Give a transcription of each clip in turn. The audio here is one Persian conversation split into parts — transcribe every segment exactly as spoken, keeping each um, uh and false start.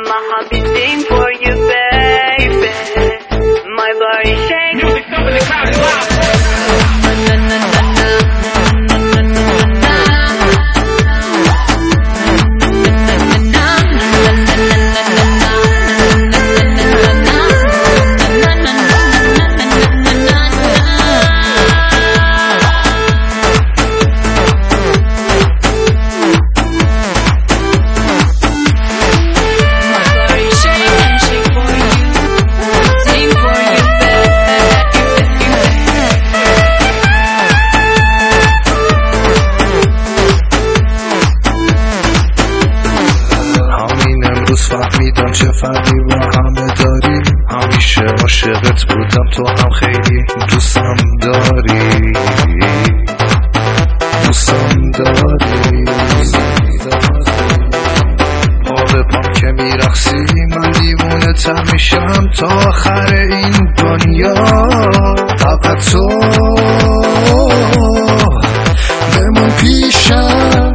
heart beating for you, baby. My body shake. Music up in the crowd is loud. فهمیدم چه فرقی با همه داری، همیشه عاشقت بودم، تو هم خیلی دوستم داری، دوستم داری. پا به پام که میرقصی من دیوونه تر میشم تا آخر این دنیا. فقط تو بمون پیشم،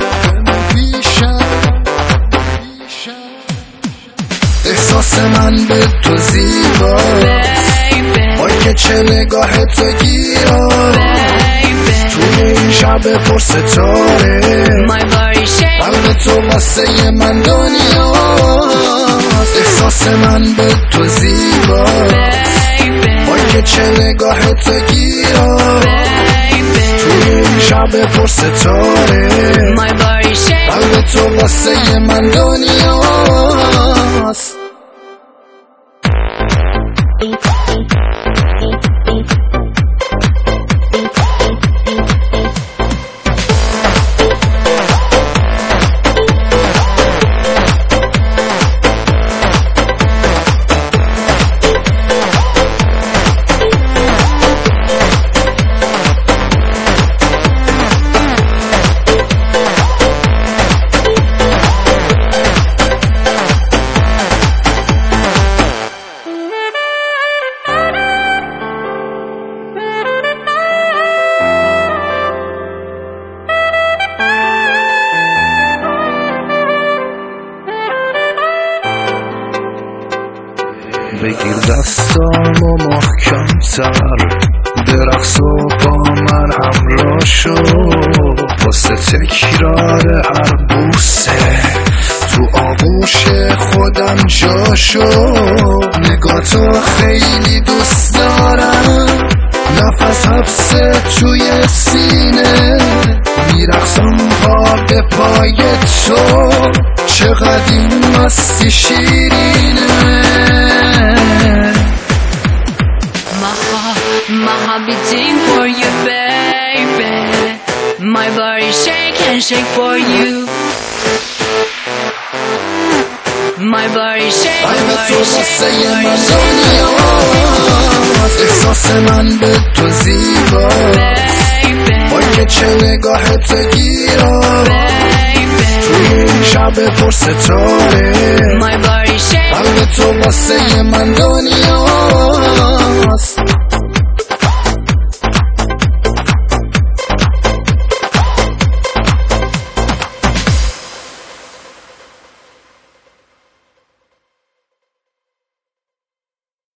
احساس من به تو زیباست، وای که چه نگاه تو گیراست، توی این شب پر ستاره قلب تو واسه من دنیاست. احساس من به تو زیباست، وای که چه نگاه تو گیراست، توی این شب پر ستاره قلب تو واسه من دنیاست. بگیر دستامو محکم تر، برقص و با من همراه شو، واسه تکرار هر بوسه تو آغوش خودم جا شو. نگاه تو خیلی دوست دارم، نفس حبسه توی سینه، میرقصم پا به پای تو، چقدر این مستی شیرینه. My heart beating for you, baby. My body shake and shake for you. My body shake, my body shake, my body shake. احساس من به تو زیباست، وای که چه نگاه تو گیراست، توی این شب پر ستاره قلب تو واسه من دنیاست.